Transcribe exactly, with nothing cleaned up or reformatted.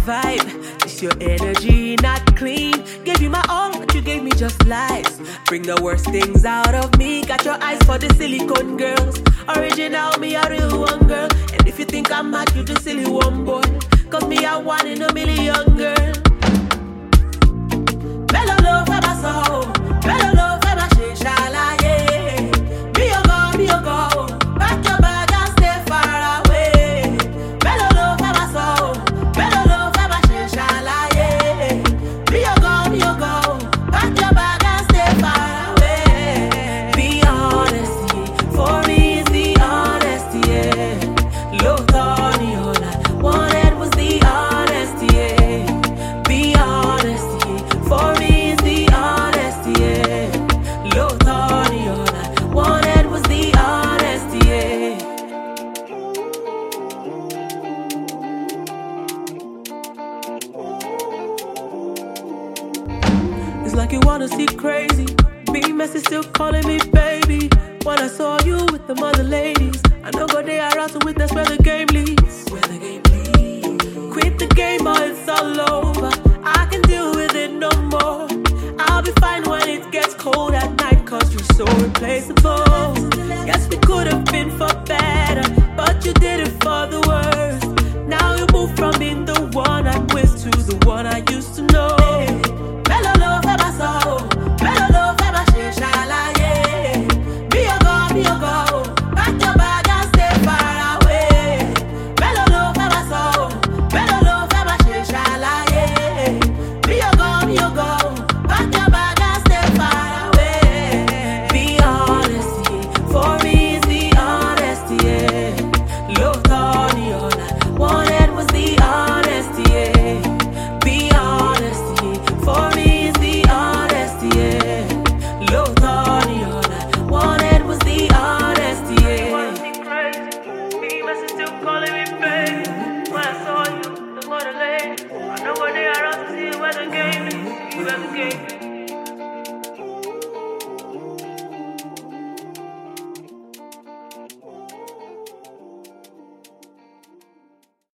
vibe. It's your energy, not clean. Gave you my all, but you gave me just lies. Bring the worst things out of me. Got your eyes for the silicone girls. Original, me a real one girl. And if you think I'm mad, you the silly one boy. Cause me a one in a million girl. Bello love for my soul. Bello love for my shit, shala, yeah. Me a go, me a go. Pack your bag and stay far away. Bello love for my soul. Bello love for my shit, shala, yeah. Me a go, me a go. Pack your bag and stay far away. Be honest, yeah. For me it's the honesty, yeah. Low Tony, all I wanted was the honesty, yeah. Be honest, yeah. For me it's the honesty, yeah. Low Tony, all I wanted was the honesty, yeah. It's like you wanna see crazy. Being messy, still calling me baby. When I saw you with the mother lady.